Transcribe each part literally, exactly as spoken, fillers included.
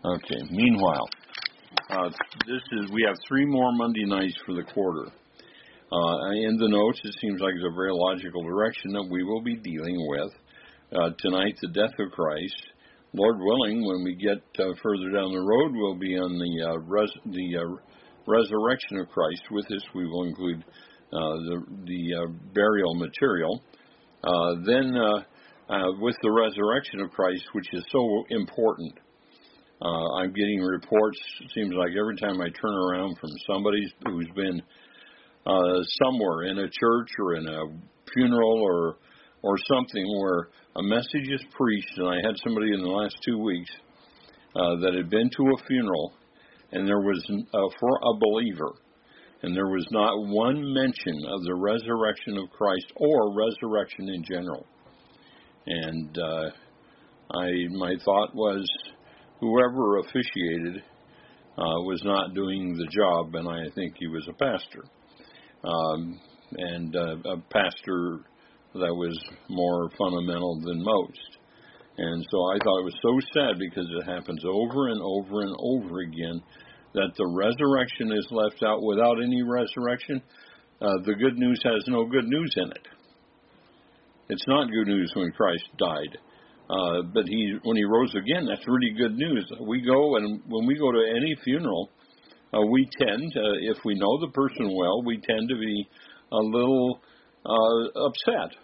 Okay. Meanwhile, uh, this is we have three more Monday nights for the quarter. Uh, in the notes, it seems like it's a very logical direction that we will be dealing with. Uh, tonight, the death of Christ. Lord willing, when we get uh, further down the road, we'll be on the uh, res- the uh, resurrection of Christ. With this, we will include uh, the the uh, burial material. Uh, then, uh, uh, with the resurrection of Christ, which is so important, uh, I'm getting reports. It seems like every time I turn around from somebody who's been uh, somewhere in a church or in a funeral or or something where a message is preached, and I had somebody in the last two weeks uh, that had been to a funeral, and there was, uh, for a believer, and there was not one mention of the resurrection of Christ or resurrection in general. And uh, I, my thought was, whoever officiated uh, was not doing the job, and I think he was a pastor, um, and uh, a pastor that was more fundamental than most. And so I thought it was so sad because it happens over and over and over again that the resurrection is left out. Without any resurrection, uh, the good news has no good news in it. It's not good news when Christ died. Uh, but he, when he rose again, that's really good news. We go, and when we go to any funeral, uh, we tend, uh, if we know the person well, we tend to be a little uh, upset.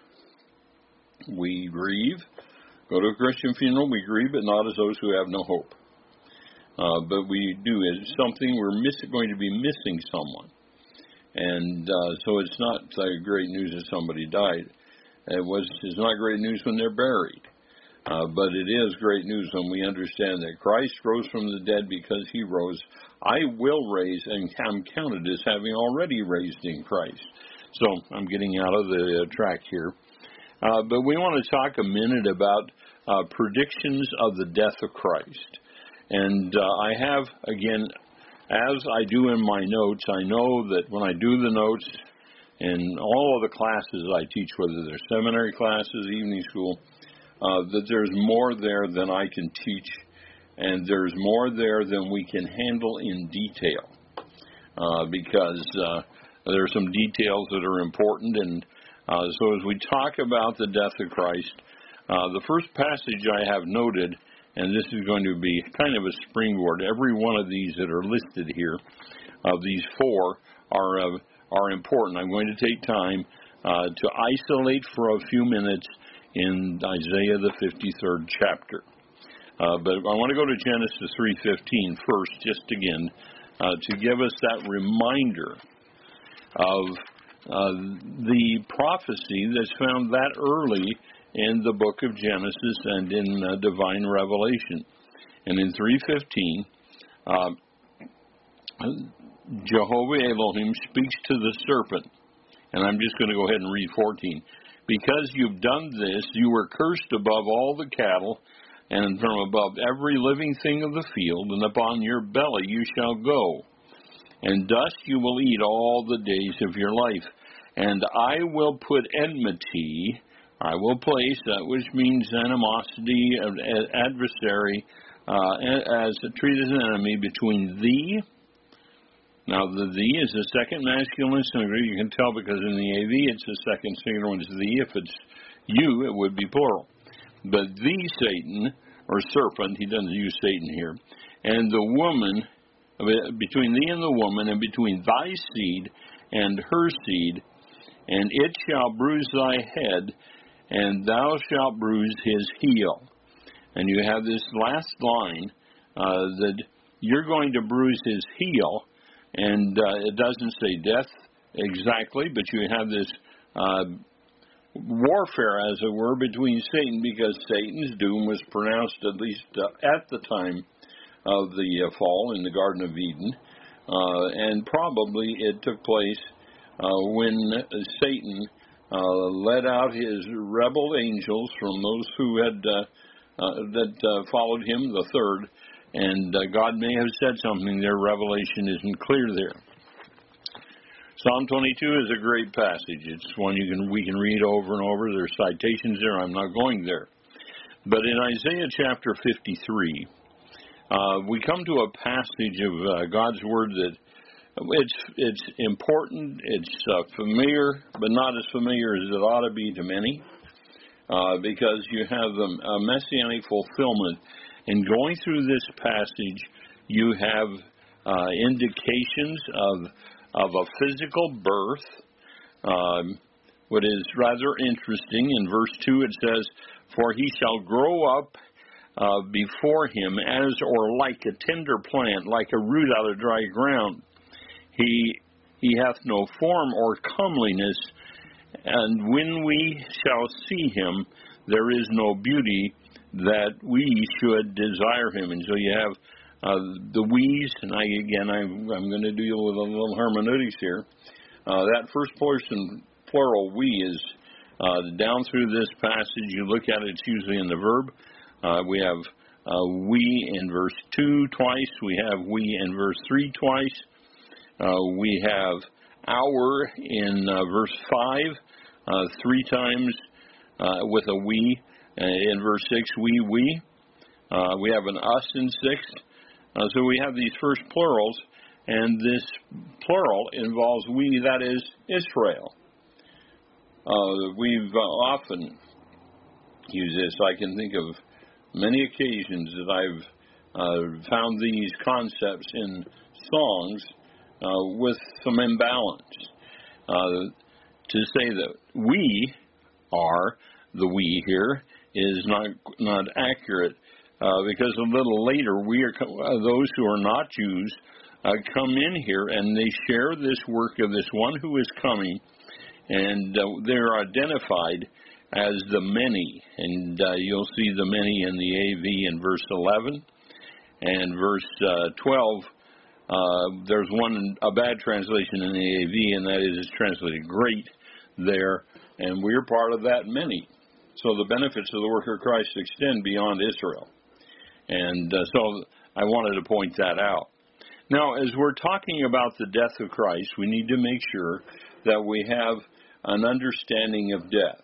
We grieve. Go to a Christian funeral, we grieve, but not as those who have no hope. Uh, but we do. It's something we're miss, going to be missing someone. And uh, so it's not uh, great news that somebody died. It was. It's not great news when they're buried. Uh, but it is great news when we understand that Christ rose from the dead because he rose. I will raise and am counted as having already raised in Christ. So I'm getting out of the uh, track here. Uh, but we want to talk a minute about uh, predictions of the death of Christ. And uh, I have, again, as I do in my notes, I know that when I do the notes in all of the classes I teach, whether they're seminary classes, evening school, uh, that there's more there than I can teach, and there's more there than we can handle in detail, uh, because uh, there are some details that are important. And Uh, so as we talk about the death of Christ, uh, the first passage I have noted, and this is going to be kind of a springboard, every one of these that are listed here, of uh, these four, are uh, are important. I'm going to take time uh, to isolate for a few minutes in Isaiah the fifty-third chapter. Uh, but I want to go to Genesis three fifteen first, just again, uh, to give us that reminder of Uh, the prophecy that's found that early in the book of Genesis and in uh, divine revelation. And in three fifteen, uh, Jehovah Elohim speaks to the serpent. And I'm just going to go ahead and read fourteen. Because you've done this, you were cursed above all the cattle and from above every living thing of the field, and upon your belly you shall go. And dust you will eat all the days of your life. And I will put enmity, I will place, that which means animosity, adversary, uh, as treated as an enemy between thee. Now, the thee is the second masculine singular. You can tell because in the A V it's the second singular when it's thee. If it's you, it would be plural. But thee, Satan, or serpent, he doesn't use Satan here, and the woman, between thee and the woman, and between thy seed and her seed, and it shall bruise thy head, and thou shalt bruise his heel. And you have this last line uh, that you're going to bruise his heel, and uh, it doesn't say death exactly, but you have this uh, warfare, as it were, between Satan, because Satan's doom was pronounced at least uh, at the time of the uh, fall in the Garden of Eden, uh, and probably it took place Uh, when Satan uh, led out his rebel angels from those who had uh, uh, that uh, followed him, the third, and uh, God may have said something there. Revelation isn't clear there. Psalm twenty-two is a great passage. It's one you can we can read over and over. There's citations there. I'm not going there. But in Isaiah chapter fifty-three, uh, we come to a passage of uh, God's Word that it's it's important, it's uh, familiar, but not as familiar as it ought to be to many, uh, because you have the uh, messianic fulfillment. And going through this passage, you have uh, indications of of a physical birth. Um, what is rather interesting, in verse two it says, "For he shall grow up uh, before him as or like a tender plant, like a root out of dry ground. He he hath no form or comeliness, and when we shall see him, there is no beauty that we should desire him." And so you have uh, the we's, and I, again, I'm, I'm going to deal with a little hermeneutics here. Uh, that first person plural we is uh, down through this passage. You look at it, it's usually in the verb. Uh, we have uh, we in verse two twice. We have we in verse three twice. Uh, we have our in uh, verse five uh, three times uh, with a we. Uh, in verse six, we, we. Uh, we have an us in six. Uh, so we have these first plurals, and this plural involves we, that is Israel. Uh, we've uh, often used this. I can think of many occasions that I've uh, found these concepts in songs uh, with some imbalance. Uh, to say that we are the we here is not not accurate, uh, because a little later we are uh, those who are not Jews uh, come in here and they share this work of this one who is coming, and uh, they're identified as the many, and uh, you'll see the many in the A V in verse eleven and verse uh, twelve. Uh, there's one a bad translation in the A V, and that is it's translated great there, and we're part of that many. So the benefits of the work of Christ extend beyond Israel. And uh, so I wanted to point that out. Now, as we're talking about the death of Christ, we need to make sure that we have an understanding of death.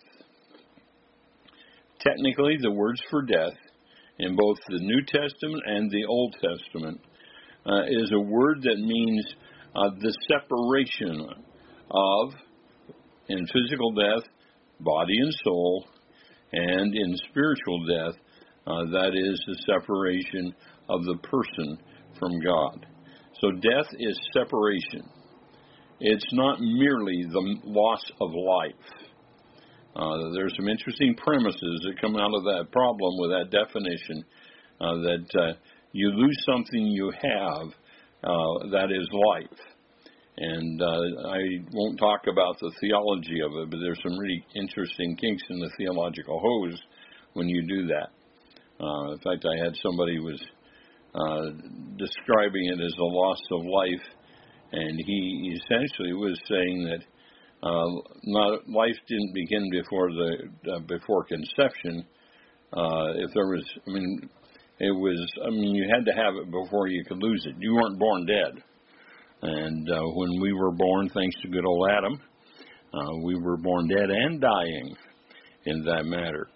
Technically, the words for death in both the New Testament and the Old Testament uh, is a word that means uh, the separation of, in physical death, body and soul, and in spiritual death, uh, that is the separation of the person from God. So death is separation. It's not merely the loss of life. Uh, there's some interesting premises that come out of that problem with that definition, uh, that uh, you lose something you have, uh, that is life. And uh, I won't talk about the theology of it, but there's some really interesting kinks in the theological hose when you do that. Uh, in fact, I had somebody was uh, describing it as the loss of life, and he essentially was saying that uh, not, life didn't begin before the uh, before conception. Uh, if there was, I mean, it was, I mean, you had to have it before you could lose it. You weren't born dead. And uh, when we were born, thanks to good old Adam, uh, we were born dead and dying in that matter.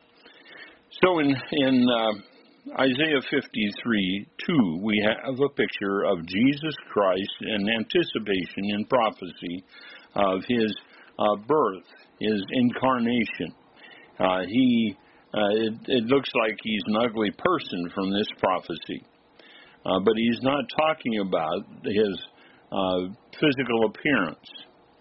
So in, in uh, Isaiah fifty-three two, we have a picture of Jesus Christ in anticipation in prophecy of his uh, birth, his incarnation. Uh, he, uh, it, it looks like he's an ugly person from this prophecy, uh, but he's not talking about his Uh, physical appearance.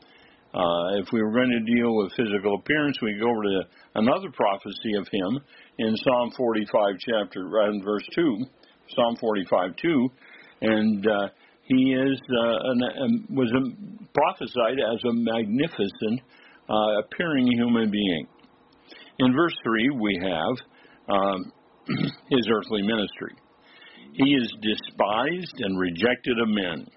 Uh, if we were going to deal with physical appearance, we go over to another prophecy of him in Psalm forty-five, chapter right in verse two, Psalm forty-five two, and uh, he is uh, an, um, was a, prophesied as a magnificent uh, appearing human being. In verse three, we have um, his earthly ministry. He is despised and rejected of men,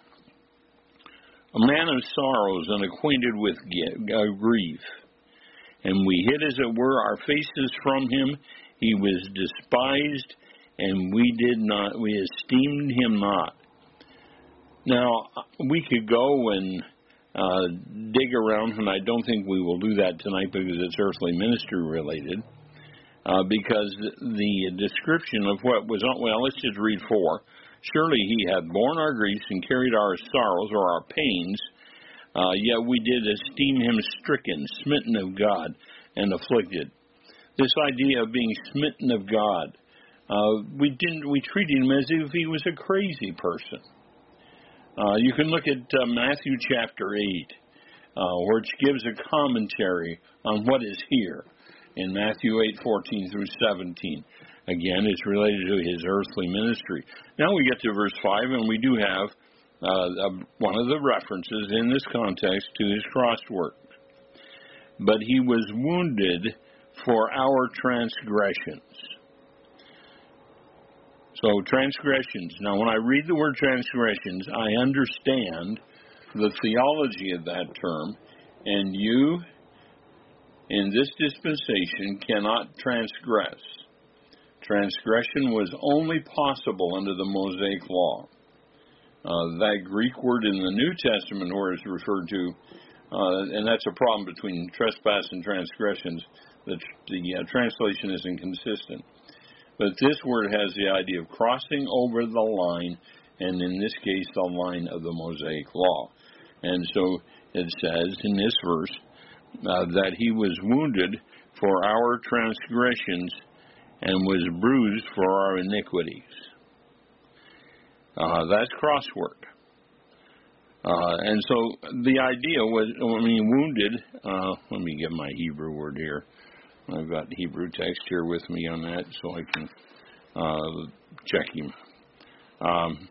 a man of sorrows and acquainted with grief. And we hid, as it were, our faces from him. He was despised, and we did not, we esteemed him not. Now, we could go and uh, dig around, and I don't think we will do that tonight because it's earthly ministry related. uh, because the description of what was on, well, let's just read four. Surely he hath borne our griefs and carried our sorrows or our pains, uh, yet we did esteem him stricken, smitten of God, and afflicted. This idea of being smitten of God, uh, we didn't. We treated him as if he was a crazy person. Uh, you can look at uh, Matthew chapter eight, uh, which gives a commentary on what is here in Matthew eight fourteen through seventeen. Again, it's related to his earthly ministry. Now we get to verse five, and we do have uh, one of the references in this context to his cross work. But he was wounded for our transgressions. So transgressions. Now, when I read the word transgressions, I understand the theology of that term, and you, in this dispensation, cannot transgress. Transgression was only possible under the Mosaic law. Uh, that Greek word in the New Testament where it's referred to, uh, and that's a problem between trespass and transgressions, the, the uh, translation is inconsistent. But this word has the idea of crossing over the line, and in this case, the line of the Mosaic law. And so it says in this verse uh, that he was wounded for our transgressions and was bruised for our iniquities. Uh, that's crosswork. Uh, and so the idea was, I mean, wounded, uh, let me get my Hebrew word here. I've got Hebrew text here with me on that, so I can uh, check him. Um,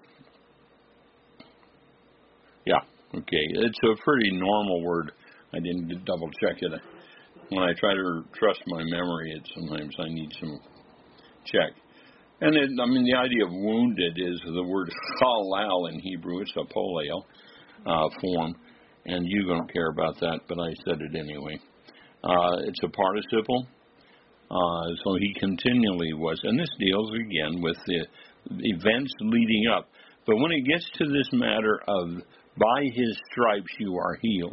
yeah, okay. It's a pretty normal word. I didn't double check it. When I try to trust my memory, it sometimes I need some check. And it, I mean, the idea of wounded is the word chalal in Hebrew. It's a poleo uh, form, and you don't care about that, but I said it anyway. Uh, it's a participle, uh, so he continually was. And this deals, again, with the events leading up. But when it gets to this matter of, by his stripes you are healed,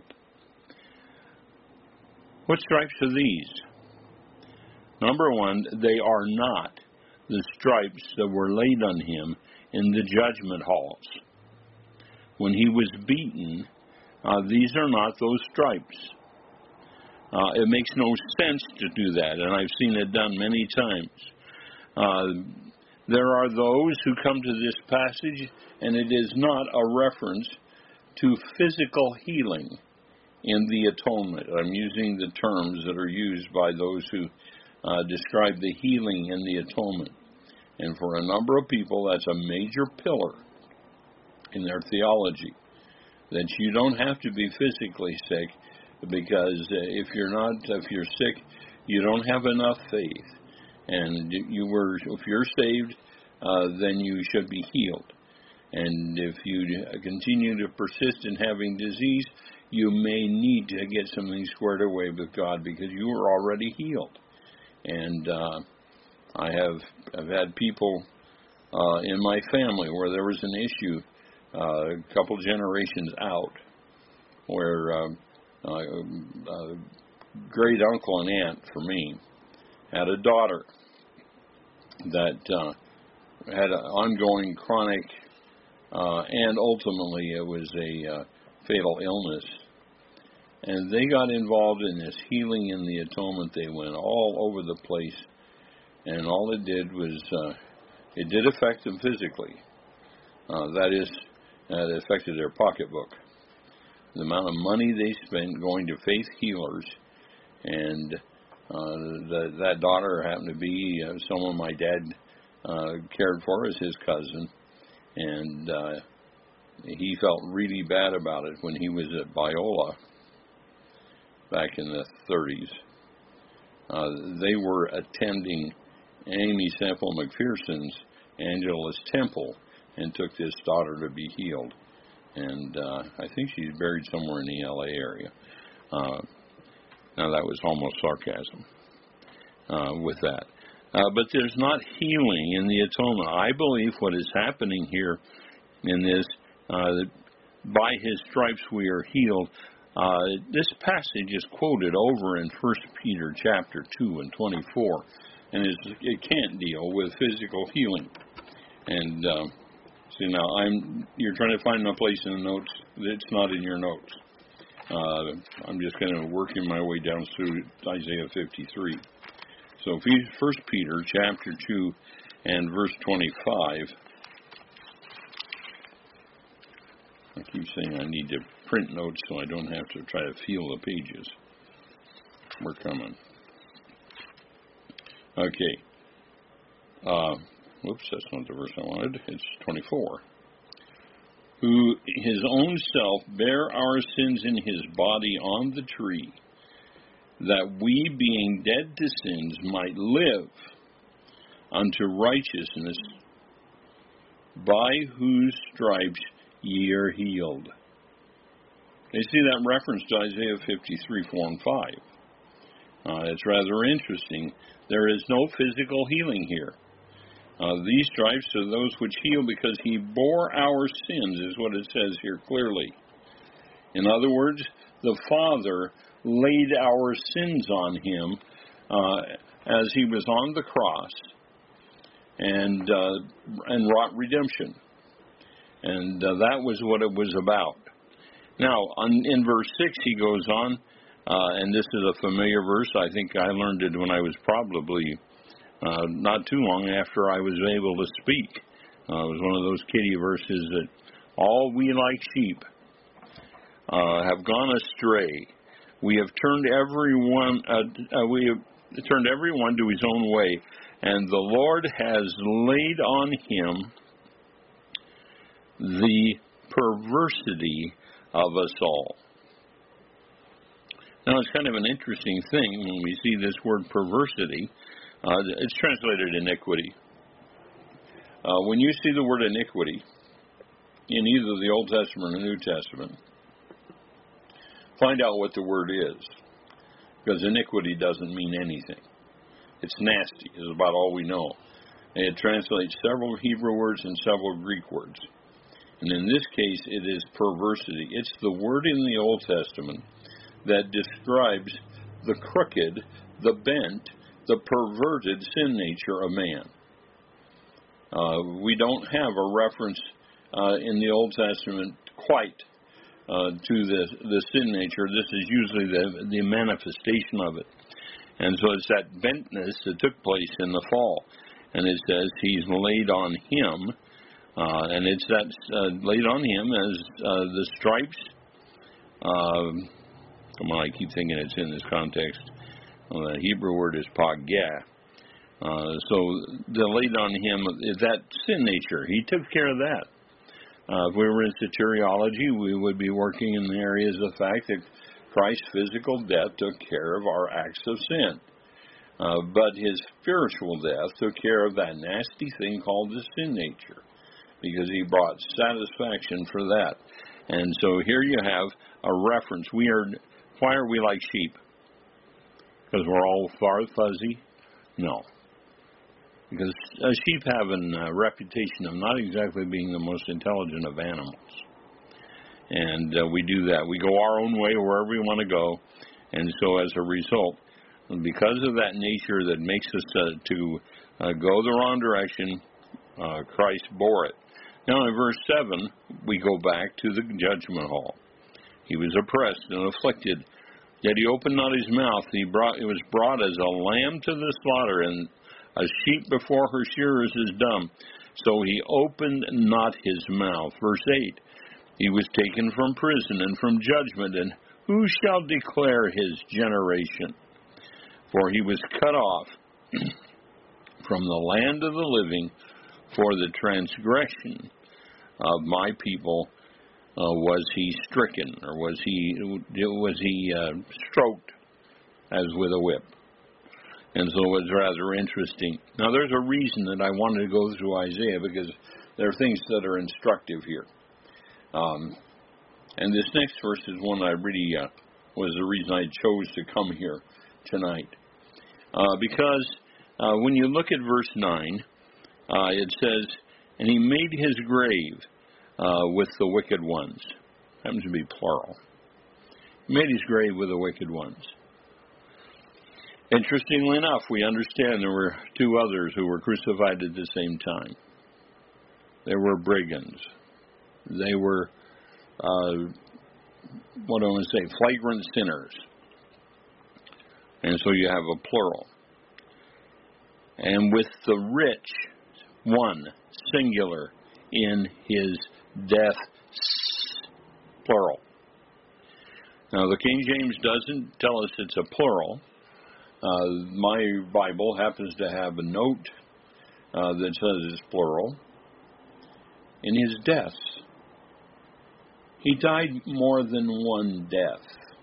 what stripes are these? Number one, they are not the stripes that were laid on him in the judgment halls. When he was beaten, uh, these are not those stripes. Uh, it makes no sense to do that, and I've seen it done many times. Uh, there are those who come to this passage, and it is not a reference to physical healing in the atonement. I'm using the terms that are used by those who uh, describe the healing in the atonement. And for a number of people, that's a major pillar in their theology, that you don't have to be physically sick, because if you're not, if you're sick, you don't have enough faith, and you were, if you're saved, uh, then you should be healed. And if you continue to persist in having disease, you may need to get something squared away with God because you are already healed. And uh, I have I've had people uh, in my family where there was an issue uh, a couple generations out where. Uh, Uh, uh, great uncle and aunt for me had a daughter that uh, had an ongoing chronic uh, and ultimately it was a uh, fatal illness, and they got involved in this healing in the atonement. They went all over the place, and all it did was uh, it did affect them physically. Uh, that is, uh, it affected their pocketbook. The amount of money they spent going to faith healers, and uh, the, that daughter happened to be uh, someone my dad uh, cared for as his cousin, and uh, he felt really bad about it when he was at Biola back in the thirties. Uh, they were attending Amy Semple McPherson's Angelus Temple and took this daughter to be healed. And uh, I think she's buried somewhere in the L A area. Uh, now, that was almost sarcasm uh, with that. Uh, but there's not healing in the atonement. I believe what is happening here in this, uh, by his stripes we are healed. Uh, this passage is quoted over in First Peter chapter two and twenty-four. and it can't deal with physical healing. And uh, see, now I'm you're trying to find a place in the notes that's not in your notes. Uh, I'm just kind of working my way down through Isaiah fifty-three. So First Peter chapter two and verse twenty-five. I keep saying I need to print notes so I don't have to try to feel the pages. We're coming. Okay. Uh, whoops, that's not the verse I wanted. It's twenty-four. Who his own self bare our sins in his body on the tree, that we, being dead to sins, might live unto righteousness, by whose stripes ye are healed. You see that reference to Isaiah fifty-three, four and five. Uh, it's rather interesting. There is no physical healing here. Uh, these stripes are those which heal because he bore our sins, is what it says here clearly. In other words, the Father laid our sins on him uh, as he was on the cross and uh, and wrought redemption. And uh, that was what it was about. Now, on, in verse six, he goes on, uh, and this is a familiar verse. I think I learned it when I was probably uh, not too long after I was able to speak. Uh, it was one of those kiddie verses that all we like sheep uh, have gone astray. We have turned everyone. Uh, uh, we have turned everyone to his own way, and the Lord has laid on him the perversity of us all. Now, it's kind of an interesting thing when we see this word perversity. Uh, it's translated iniquity. Uh, when you see the word iniquity in either the Old Testament or the New Testament, find out what the word is, because iniquity doesn't mean anything. It's nasty, is about all we know. And it translates several Hebrew words and several Greek words. And in this case, it is perversity. It's the word in the Old Testament that describes the crooked, the bent, the perverted sin nature of man. Uh, we don't have a reference uh, in the Old Testament quite uh, to the, the sin nature. This is usually the, the manifestation of it. And so it's that bentness that took place in the fall. And it says he's laid on him. Uh, and it's that uh, laid on him as uh, the stripes. Uh, come on, I keep thinking it's in this context. Well, the Hebrew word is pagah. Uh, so the laid on him is that sin nature. He took care of that. Uh, if we were in soteriology, we would be working in the areas of the fact that Christ's physical death took care of our acts of sin. Uh, but his spiritual death took care of that nasty thing called the sin nature, because he brought satisfaction for that. And so here you have a reference. We are, why are we like sheep? Because we're all far fuzzy? No. Because uh, sheep have a uh, reputation of not exactly being the most intelligent of animals. And uh, we do that. We go our own way wherever we want to go. And so as a result, because of that nature that makes us uh, to uh, go the wrong direction, uh, Christ bore it. Now in verse seven, we go back to the judgment hall. He was oppressed and afflicted, yet he opened not his mouth. He brought, it was brought as a lamb to the slaughter, and a sheep before her shearers is dumb. So he opened not his mouth. Verse eight, he was taken from prison and from judgment, and who shall declare his generation? For he was cut off from the land of the living. For the transgression of my people uh, was he stricken, or was he was he uh, stroked as with a whip. And so it was rather interesting. Now there's a reason that I wanted to go through Isaiah, because there are things that are instructive here. Um, and this next verse is one I really uh, was the reason I chose to come here tonight. Uh, because uh, when you look at verse nine, Uh, it says, and he made his grave uh, with the wicked ones. Happens to be plural. He made his grave with the wicked ones. Interestingly enough, we understand there were two others who were crucified at the same time. They were brigands. They were, uh, what do I want to say, flagrant sinners. And so you have a plural. And with the rich, one, singular, in his death, plural. Now, the King James doesn't tell us it's a plural. Uh, my Bible happens to have a note uh, that says it's plural. In his deaths. He died more than one death.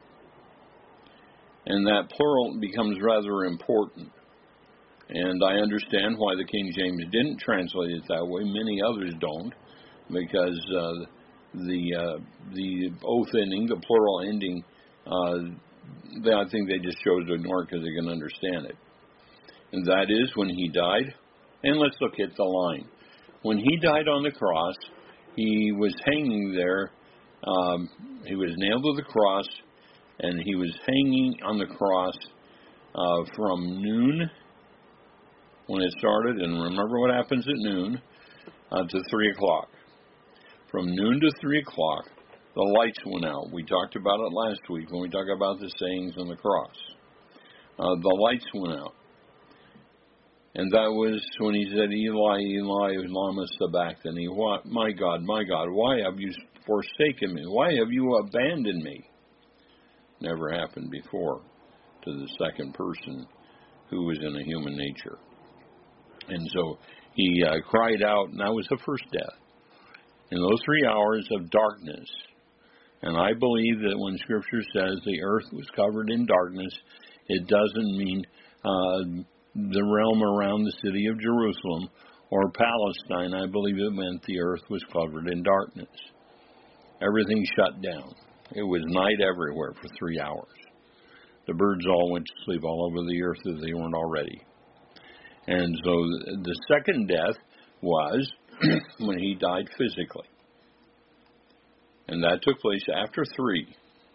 And that plural becomes rather important. And I understand why the King James didn't translate it that way. Many others don't, because uh, the uh, the oath ending, the plural ending, uh, they, I think they just chose to ignore it because they can understand it. And that is when he died. And let's look at the line. When he died on the cross, he was hanging there. Um, he was nailed to the cross, and he was hanging on the cross uh, from noon when it started, and remember what happens at noon, uh, to three o'clock. From noon to three o'clock, the lights went out. We talked about it last week when we talked about the sayings on the cross. Uh, the lights went out. And that was when he said, Eli, Eli, lama sabachthani. My God, my God, why have you forsaken me? Why have you abandoned me? Never happened before to the second person who was in a human nature. And so he uh, cried out, and that was the first death. In those three hours of darkness, and I believe that when Scripture says the earth was covered in darkness, it doesn't mean uh, the realm around the city of Jerusalem or Palestine. I believe it meant the earth was covered in darkness. Everything shut down. It was night everywhere for three hours. The birds all went to sleep all over the earth if they weren't already. And so the second death was when he died physically. And that took place after three.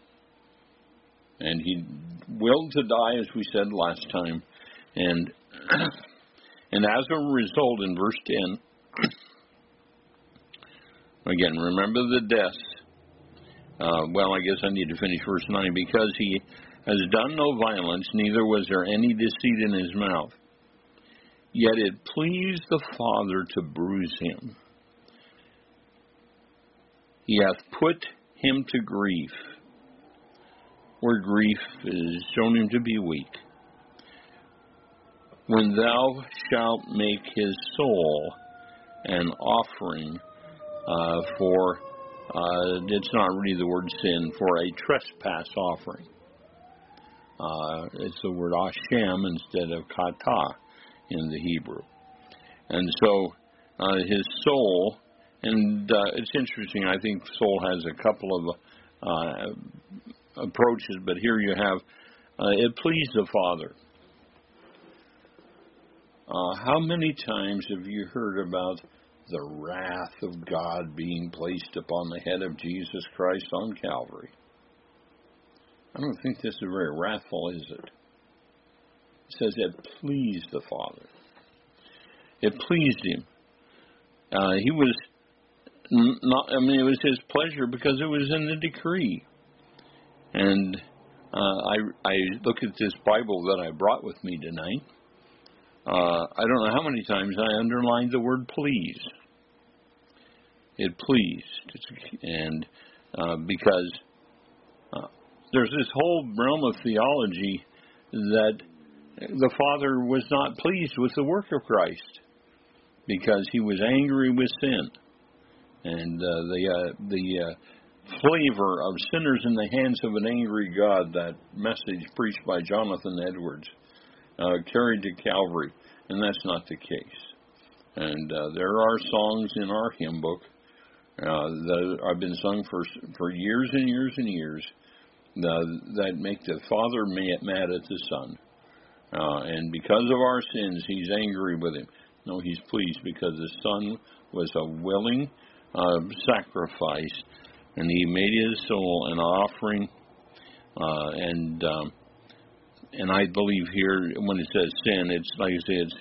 And he willed to die, as we said last time. And and as a result, in verse ten, again, remember the deaths. Uh, well, I guess I need to finish verse nine. Because he has done no violence, neither was there any deceit in his mouth. Yet it pleased the Father to bruise him. He hath put him to grief, where grief is shown him to be weak. When thou shalt make his soul an offering uh, for, uh, it's not really the word sin, for a trespass offering. Uh, it's the word Hashem instead of kata in the Hebrew. And so uh, his soul, and uh, it's interesting, I think soul has a couple of uh, approaches, but here you have, uh, it pleased the Father. Uh, how many times have you heard about the wrath of God being placed upon the head of Jesus Christ on Calvary? I don't think this is very wrathful, is it? It says it pleased the Father. It pleased him. Uh, he was not, I mean, it was his pleasure because it was in the decree. And uh, I, I look at this Bible that I brought with me tonight. Uh, I don't know how many times I underlined the word please. It pleased. And uh, because uh, there's this whole realm of theology that the Father was not pleased with the work of Christ because he was angry with sin. And uh, the uh, the uh, flavor of sinners in the hands of an angry God, that message preached by Jonathan Edwards, uh, carried to Calvary, and that's not the case. And uh, there are songs in our hymn book uh, that have been sung for for years and years and years uh, that make the Father mad at the Son. Uh, and because of our sins, he's angry with him. No, he's pleased because the Son was a willing uh, sacrifice, and he made his soul an offering. Uh, and um, and I believe here when it says sin, it's like I say, it's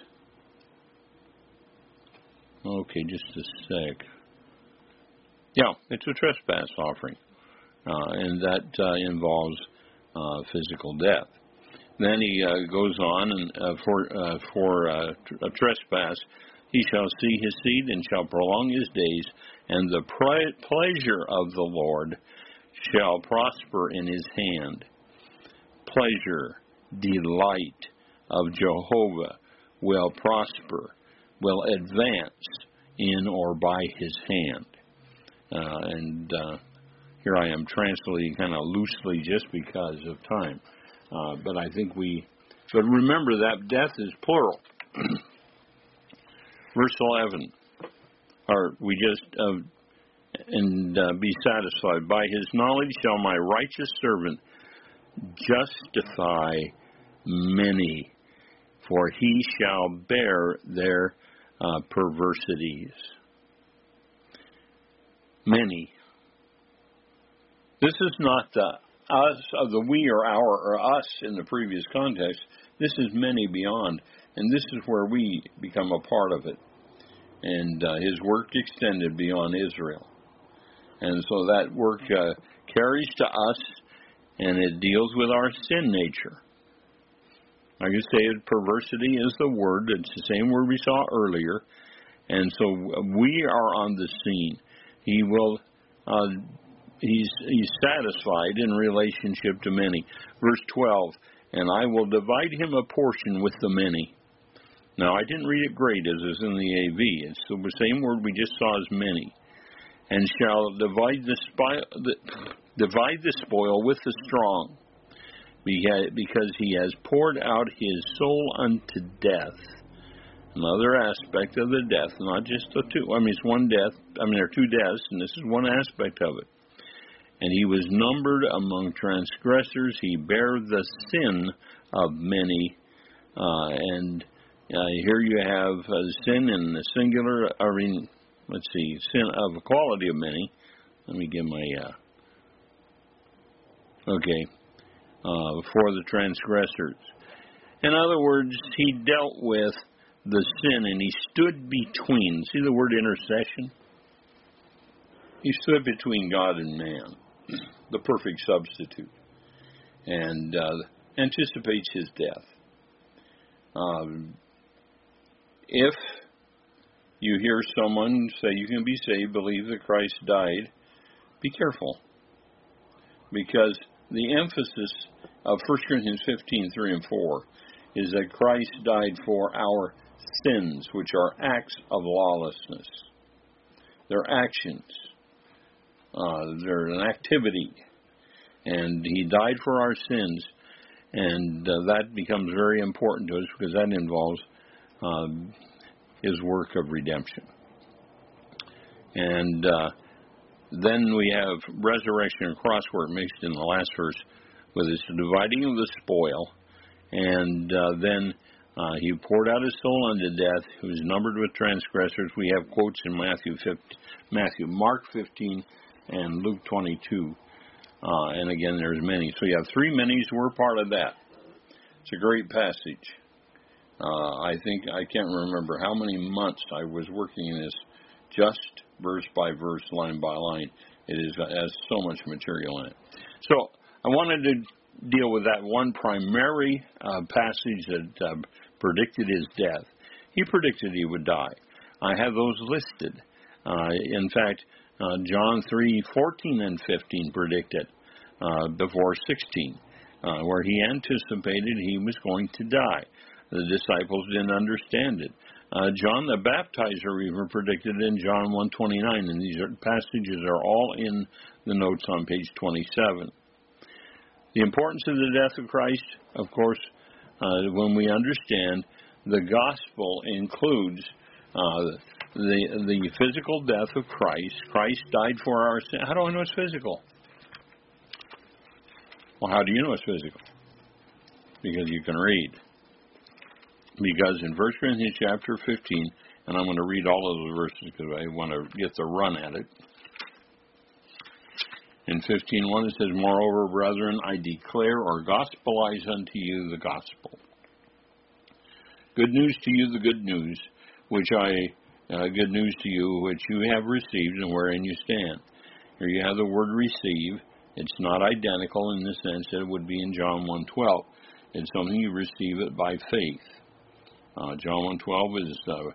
okay. Just a sec. Yeah, it's a trespass offering, uh, and that uh, involves uh, physical death. Then he uh, goes on, and uh, for uh, for uh, a trespass, he shall see his seed and shall prolong his days, and the pre- pleasure of the Lord shall prosper in his hand. Pleasure, delight of Jehovah will prosper, will advance in or by his hand. Uh, and uh, here I am translating kind of loosely just because of time. Uh, but I think we, but remember that death is plural. Verse eleven, or we just, uh, and uh, be satisfied. By his knowledge shall my righteous servant justify many, for he shall bear their uh, perversities. Many. This is not the us of the we or our or us in the previous context. This is many beyond, and this is where we become a part of it. And uh, his work extended beyond Israel. And so that work uh, carries to us, and it deals with our sin nature. Like I say, perversity is the word. It's the same word we saw earlier. And so we are on the scene. He will, uh, he's, he's satisfied in relationship to many. Verse twelve, and I will divide him a portion with the many. Now, I didn't read it great as is in the A V. It's the same word we just saw as many. And shall divide the, spi- the, divide the spoil with the strong, because he has poured out his soul unto death. Another aspect of the death, not just the two. I mean, it's one death. I mean, there are two deaths, and this is one aspect of it. And he was numbered among transgressors. He bare the sin of many. Uh, and uh, here you have uh, sin in the singular. I mean, let's see, sin of a quality of many. Let me get my. Uh, okay, uh, for the transgressors. In other words, he dealt with the sin, and he stood between. See the word intercession? He stood between God and man, the perfect substitute, and uh, anticipates his death. Um, if you hear someone say you can be saved, believe that Christ died, be careful, because the emphasis of First Corinthians fifteen, three and four is that Christ died for our sins, which are acts of lawlessness. They're actions. Uh, they're an activity. And he died for our sins. And uh, that becomes very important to us because that involves uh, his work of redemption. And uh, then we have resurrection and crossword mixed in the last verse with this dividing of the spoil. And uh, then uh, he poured out his soul unto death, who was numbered with transgressors. We have quotes in Matthew, fifteen, Matthew, Mark fifteen, and Luke twenty-two. Uh, and again, there's many. So you have three minis. We're part of that. It's a great passage. Uh, I think I can't remember how many months I was working in this, just verse by verse, line by line. It is has so much material in it. So I wanted to deal with that one primary uh, passage that uh, predicted his death. He predicted he would die. I have those listed. Uh, in fact, uh, John three, fourteen and fifteen predict it uh, before sixteen, uh, where he anticipated he was going to die. The disciples didn't understand it. Uh, John the Baptizer even predicted it in John one twenty-nine, and these are, passages are all in the notes on page twenty-seven. The importance of the death of Christ, of course, uh, when we understand the gospel includes uh, the the physical death of Christ. Christ died for our sin. How do I know it's physical? Well, how do you know it's physical? Because you can read. Because in First Corinthians chapter fifteen, and I'm going to read all of the verses because I want to get the run at it. In fifteen one it says, Moreover, brethren, I declare or gospelize unto you the gospel. Good news to you, the good news, which I, uh, good news to you, which you have received and wherein you stand. Here you have the word receive. It's not identical in the sense that it would be in John one twelve. It's something you receive it by faith. Uh, John one twelve is uh,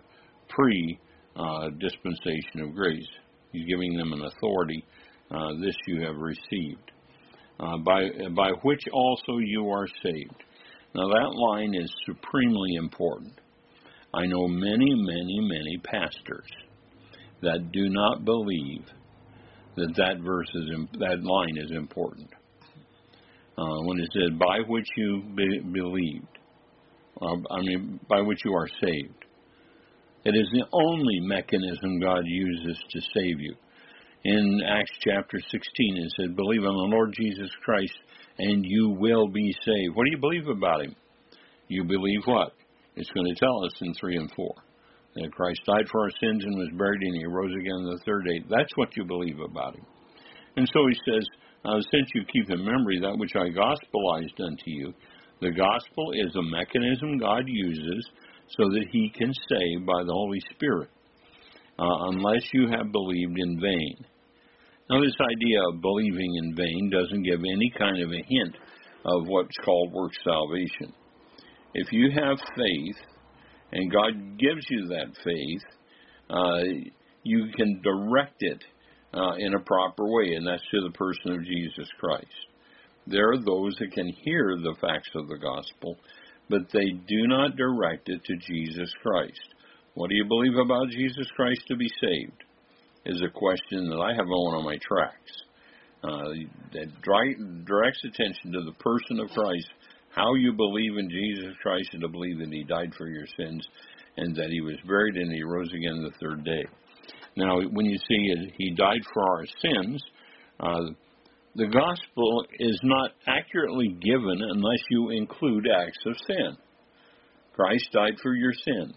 pre-dispensation uh, of grace. He's giving them an authority. Uh, this you have received, uh, by by which also you are saved. Now that line is supremely important. I know many, many, many pastors that do not believe that that verse is that line is important. Uh, when it says by which you be, believed, uh, I mean by which you are saved, it is the only mechanism God uses to save you. In Acts chapter sixteen, it said, believe on the Lord Jesus Christ, and you will be saved. What do you believe about Him? You believe what? It's going to tell us in three and four. That Christ died for our sins and was buried, and He rose again the third day. That's what you believe about Him. And so He says, uh, since you keep in memory that which I gospelized unto you, the gospel is a mechanism God uses so that He can save by the Holy Spirit, uh, unless you have believed in vain. Now, this idea of believing in vain doesn't give any kind of a hint of what's called work salvation. If you have faith, and God gives you that faith, uh, you can direct it uh, in a proper way, and that's to the person of Jesus Christ. There are those that can hear the facts of the gospel, but they do not direct it to Jesus Christ. What do you believe about Jesus Christ to be saved? Is a question that I have on one of my tracts. Uh, that directs attention to the person of Christ, how you believe in Jesus Christ and to believe that He died for your sins and that He was buried and He rose again the third day. Now, when you see it, He died for our sins, uh, the gospel is not accurately given unless you include acts of sin. Christ died for your sins.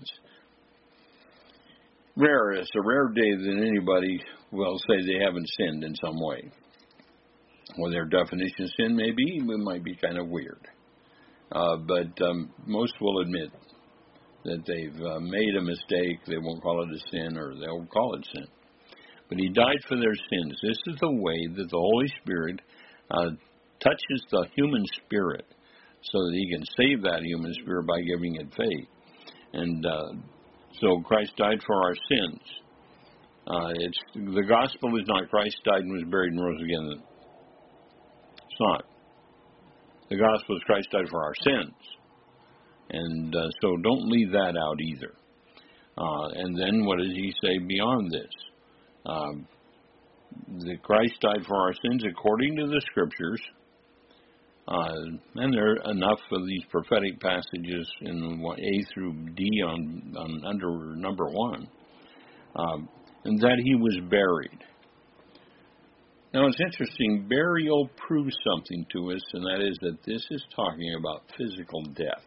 Rare, it's a rare day that anybody will say they haven't sinned in some way. Well, their definition of sin may be, it might be kind of weird. Uh, but um, most will admit that they've uh, made a mistake. They won't call it a sin, or they'll call it sin. But He died for their sins. This is the way that the Holy Spirit uh, touches the human spirit so that He can save that human spirit by giving it faith. And uh, so Christ died for our sins. Uh, it's the gospel is not Christ died and was buried and rose again. It's not. The gospel is Christ died for our sins. And uh, so don't leave that out either. Uh, and then what does He say beyond this? Um, that Christ died for our sins according to the Scriptures. Uh, and there are enough of these prophetic passages in A through D on, on under number one. Um, and that He was buried. Now it's interesting, burial proves something to us, and that is that this is talking about physical death.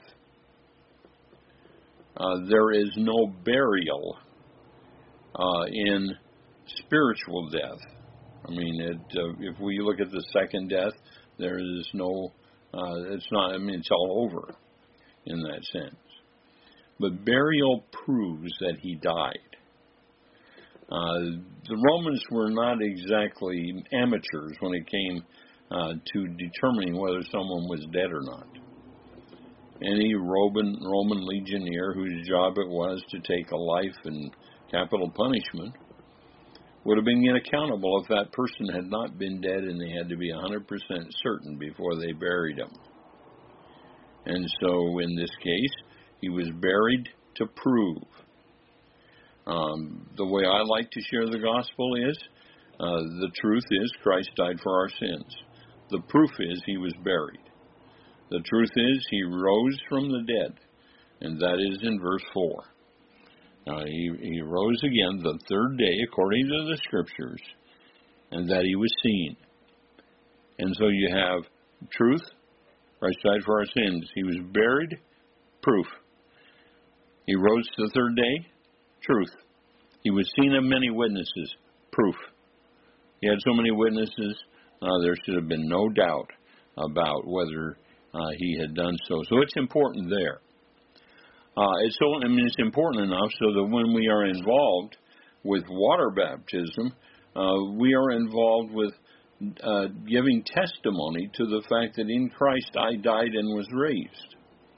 Uh, there is no burial uh, in spiritual death. I mean, it, uh, if we look at the second death, there is no, uh, it's not, I mean, it's all over in that sense. But burial proves that He died. Uh, the Romans were not exactly amateurs when it came uh, to determining whether someone was dead or not. Any Roman, Roman legionnaire whose job it was to take a life in capital punishment would have been accountable if that person had not been dead, and they had to be one hundred percent certain before they buried him. And so in this case, He was buried to prove. Um, the way I like to share the gospel is, uh, the truth is Christ died for our sins. The proof is He was buried. The truth is He rose from the dead, and that is in verse four. Uh, he, he rose again the third day according to the Scriptures, and that He was seen. And so you have truth, Christ died for our sins. He was buried, proof. He rose the third day, truth. He was seen of many witnesses, proof. He had so many witnesses Uh, there should have been no doubt about whether uh, he had done so. So it's important there. Uh, it's so, I mean, it's important enough so that when we are involved with water baptism, uh, we are involved with uh, giving testimony to the fact that in Christ I died and was raised.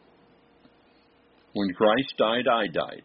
When Christ died, I died.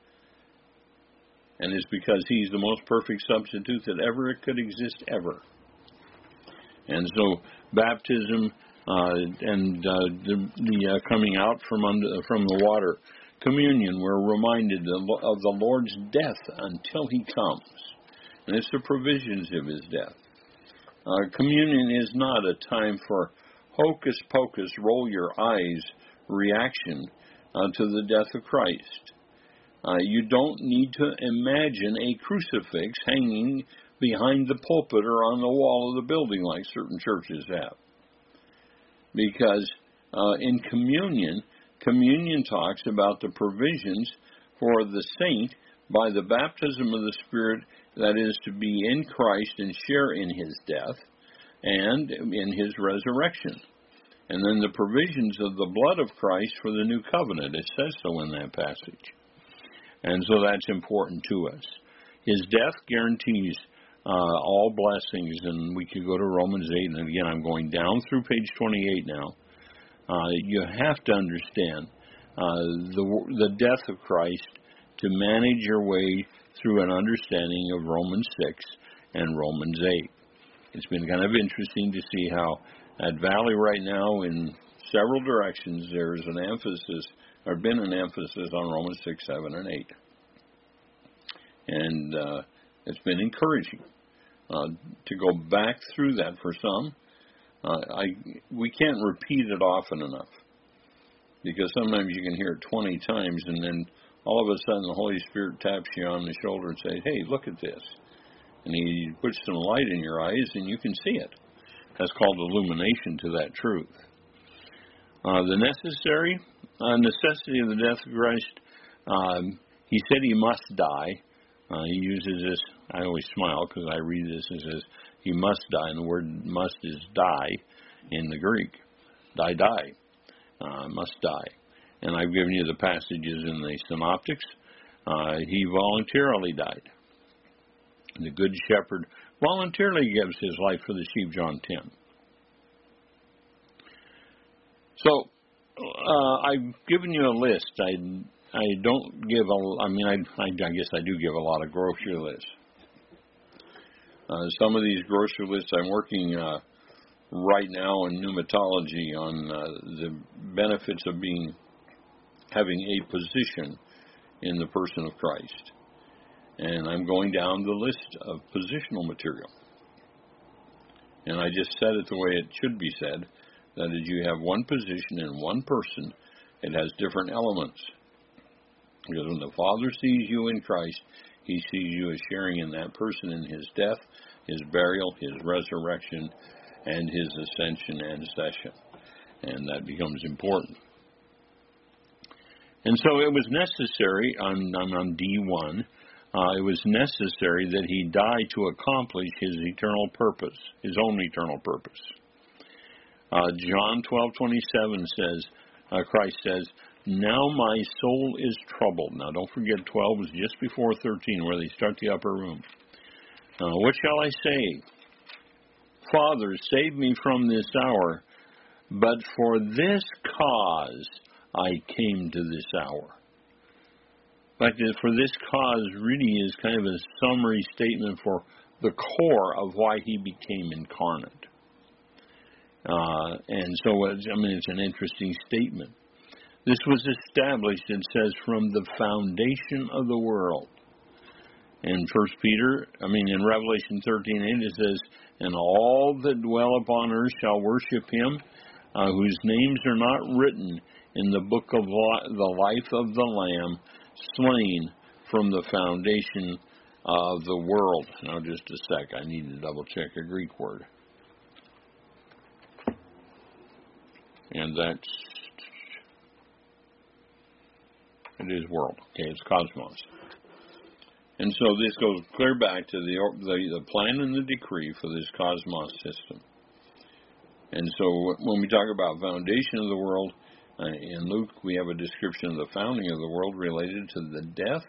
And it's because he's the most perfect substitute that ever could exist, ever. And so baptism uh, and uh, the, the uh, coming out from under, from the water, communion, we're reminded of, of the Lord's death until he comes. And it's the provisions of his death. Uh, communion is not a time for hocus pocus, roll your eyes reaction uh, to the death of Christ. Uh, you don't need to imagine a crucifix hanging behind the pulpit or on the wall of the building like certain churches have. Because uh, in communion, communion talks about the provisions for the saint by the baptism of the Spirit, that is to be in Christ and share in his death and in his resurrection. And then the provisions of the blood of Christ for the new covenant. It says so in that passage. And so that's important to us. His death guarantees uh, all blessings, and we could go to Romans eight, and again, I'm going down through page twenty-eight now. Uh, you have to understand uh, the, the death of Christ to manage your way through an understanding of Romans six and Romans eight. It's been kind of interesting to see how at Valley right now, in several directions, there's an emphasis, or been an emphasis on Romans six, seven, and eight. And uh, it's been encouraging uh, to go back through that for some. Uh, I we can't repeat it often enough, because sometimes you can hear it twenty times, and then all of a sudden the Holy Spirit taps you on the shoulder and says, hey, look at this. And he puts some light in your eyes, and you can see it. That's called illumination to that truth. Uh, the necessary uh, necessity of the death of Christ, um, he said he must die. Uh, he uses this, I always smile because I read this and says, he must die, and the word must is die in the Greek. Die, die. Uh, must die. And I've given you the passages in the synoptics. Uh, he voluntarily died. The Good Shepherd voluntarily gives his life for the sheep, John ten. So, uh, I've given you a list. I, I don't give a, I mean, I, I guess I do give a lot of grocery lists. Uh, some of these grocery lists, I'm working uh, right now in pneumatology on uh, the benefits of being, having a position in the person of Christ. And I'm going down the list of positional material. And I just said it the way it should be said, that is, you have one position in one person, it has different elements. Because when the Father sees you in Christ, he sees you as sharing in that person in his death, his burial, his resurrection, and his ascension and session. And that becomes important. And so it was necessary, on, on, on D one, uh, it was necessary that he die to accomplish his eternal purpose, his own eternal purpose. Uh, John twelve twenty-seven says, uh, Christ says, now my soul is troubled. Now don't forget, twelve was just before thirteen, where they start the upper room. Uh, what shall I say? Father, save me from this hour, but for this cause I came to this hour. In fact, for this cause really is kind of a summary statement for the core of why he became incarnate. Uh, and so, it's, I mean, it's an interesting statement. This was established, it says, from the foundation of the world. In First Peter, I mean, in Revelation thirteen eight, it says, and all that dwell upon earth shall worship him, uh, whose names are not written in the book of li- the life of the Lamb, slain from the foundation of the world. Now, just a sec, I need to double check a Greek word. And that's, it is world. Okay, it's cosmos. And so this goes clear back to the, the, the plan and the decree for this cosmos system. And so when we talk about foundation of the world, uh, in Luke we have a description of the founding of the world related to the death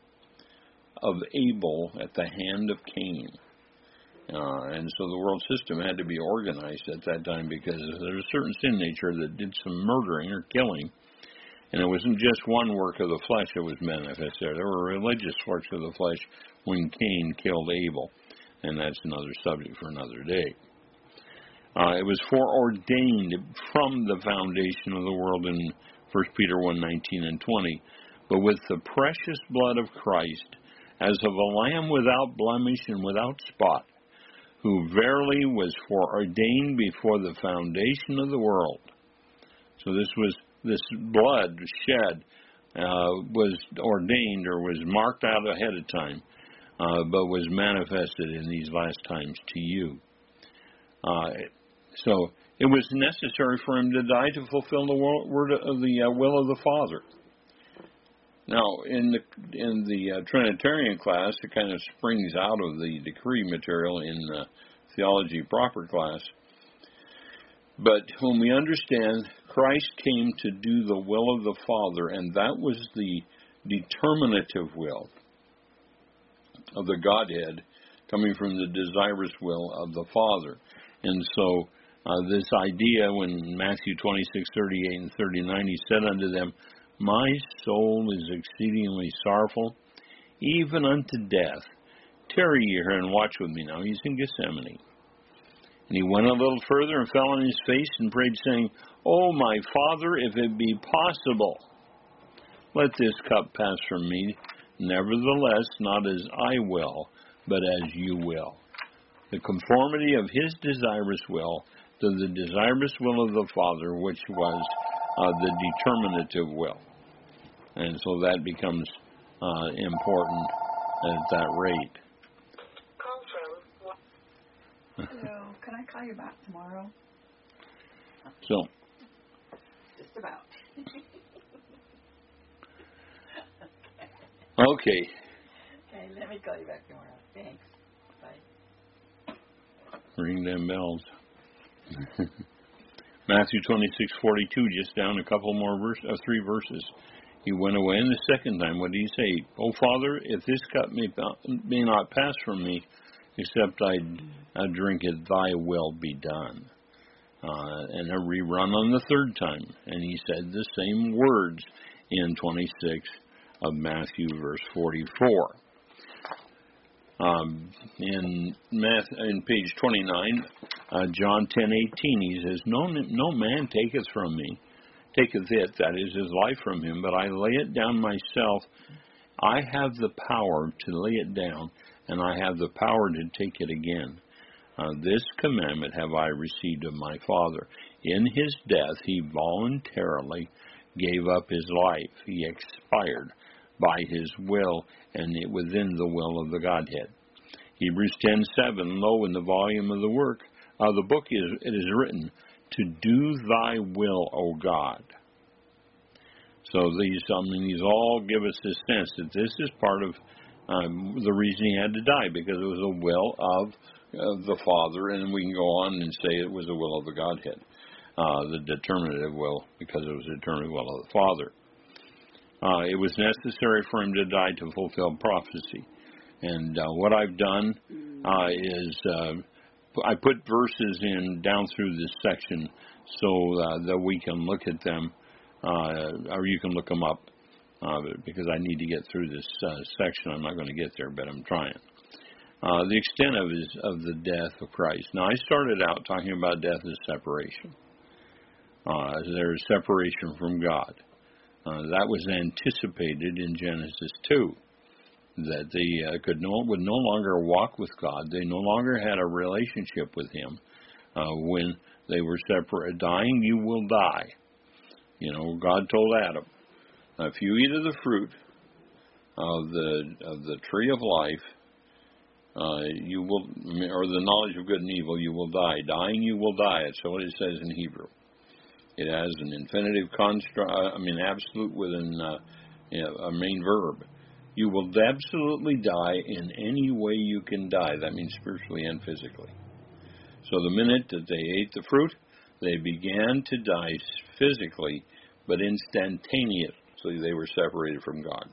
of Abel at the hand of Cain. Uh, and so the world system had to be organized at that time because there was a certain sin nature that did some murdering or killing. And it wasn't just one work of the flesh that was manifest there. There were religious works of the flesh when Cain killed Abel. And that's another subject for another day. Uh, it was foreordained from the foundation of the world in First Peter one nineteen and twenty. But with the precious blood of Christ, as of a lamb without blemish and without spot, who verily was foreordained before the foundation of the world. So this was this blood shed uh, was ordained or was marked out ahead of time, uh, but was manifested in these last times to you. Uh, so it was necessary for him to die to fulfill the word of the uh, will of the Father. Now, in the in the uh, Trinitarian class, it kind of springs out of the decree material in uh, theology proper class. But when we understand Christ came to do the will of the Father, and that was the determinative will of the Godhead coming from the desirous will of the Father. And so uh, this idea, when Matthew twenty-six, thirty-eight and thirty-nine, he said unto them, My soul is exceedingly sorrowful, even unto death. Tarry ye here and watch with me. Now he's in Gethsemane. And he went a little further and fell on his face and prayed, saying, O my Father, if it be possible, let this cup pass from me. Nevertheless, not as I will, but as you will. The conformity of his desirous will to the desirous will of the Father, which was uh, the determinative will. And so that becomes uh, important at that rate. Hello, can I call you back tomorrow? So. Just about. Okay. Okay, let me call you back tomorrow. Thanks. Bye. Ring them bells. Matthew twenty-six forty-two, just down a couple more verses, uh, three verses. He went away, and the second time, what did he say? O Father, if this cup may, may not pass from me, except I, I drink it, thy will be done. Uh, and a rerun on the third time. And he said the same words in twenty-six of Matthew, verse forty-four. Um, in, Math, in page twenty-nine, uh, John ten eighteen, he says, no, no man taketh from me, taketh it, that is his life from him, but I lay it down myself. I have the power to lay it down, and I have the power to take it again. Uh, this commandment have I received of my Father. In his death he voluntarily gave up his life. He expired by his will and it within the will of the Godhead. Hebrews ten seven, lo, in the volume of the work, uh, the book is it is written, to do thy will, O God. So these, I mean, these all give us this sense that this is part of um, the reason he had to die, because it was the will of uh, the Father, and we can go on and say it was the will of the Godhead, uh, the determinative will, because it was the determinative will of the Father. Uh, it was necessary for him to die to fulfill prophecy. And uh, what I've done uh, is uh, I put verses in down through this section so uh, that we can look at them, uh, or you can look them up, uh, because I need to get through this uh, section. I'm not going to get there, but I'm trying. Uh, the extent of his, of the death of Christ. Now, I started out talking about death as separation. Uh, there is separation from God. Uh, that was anticipated in Genesis two, that they uh, could no, would no longer walk with God. They no longer had a relationship with Him. Uh, when they were separate, dying, you will die. You know, God told Adam, if you eat of the fruit of the of the tree of life, uh, you will, or the knowledge of good and evil, you will die. Dying, you will die. That's what it says in Hebrew. It has an infinitive construct, I mean, absolute with an, uh, you know, a main verb. You will absolutely die in any way you can die. That means spiritually and physically. So the minute that they ate the fruit, they began to die physically, but instantaneously they were separated from God.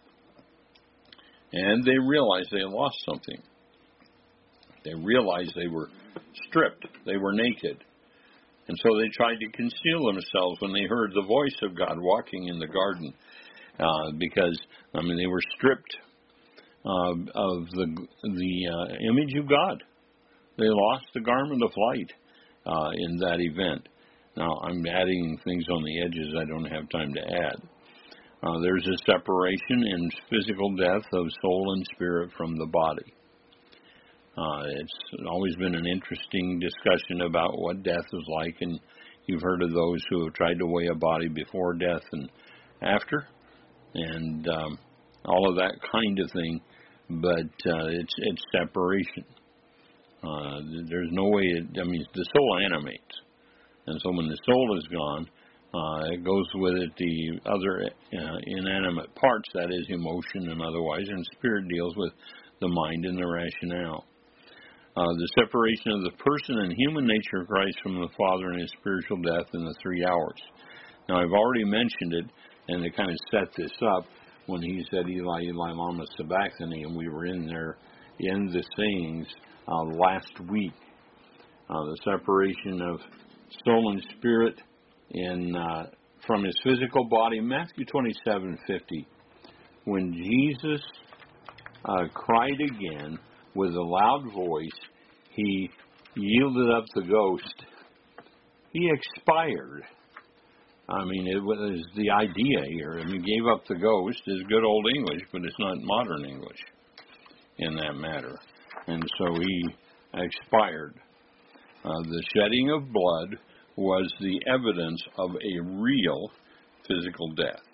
And they realized they lost something. They realized they were stripped. They were naked. And so they tried to conceal themselves when they heard the voice of God walking in the garden. Uh, because, I mean, they were stripped uh, of the the uh, image of God. They lost the garment of light uh, in that event. Now, I'm adding things on the edges I don't have time to add. Uh, there's a separation in physical death of soul and spirit from the body. Uh, it's always been an interesting discussion about what death is like, and you've heard of those who have tried to weigh a body before death and after, and um, all of that kind of thing, but uh, it's it's separation. Uh, there's no way, it, I mean, the soul animates, and so when the soul is gone, uh, it goes with it the other uh, inanimate parts, that is emotion and otherwise, and spirit deals with the mind and the rationale. Uh, the separation of the person and human nature of Christ from the Father and his spiritual death in the three hours. Now, I've already mentioned it, and to kind of set this up, when he said, Eli, Eli, lama sabachthani, and we were in there in the sayings uh, last week. Uh, the separation of soul and spirit in uh, from his physical body. Matthew twenty-seven fifty, when Jesus uh, cried again with a loud voice, he yielded up the ghost. He expired. I mean, it was the idea here. I mean, gave up the ghost is good old English, but it's not modern English in that matter. And so he expired. Uh, the shedding of blood was the evidence of a real physical death.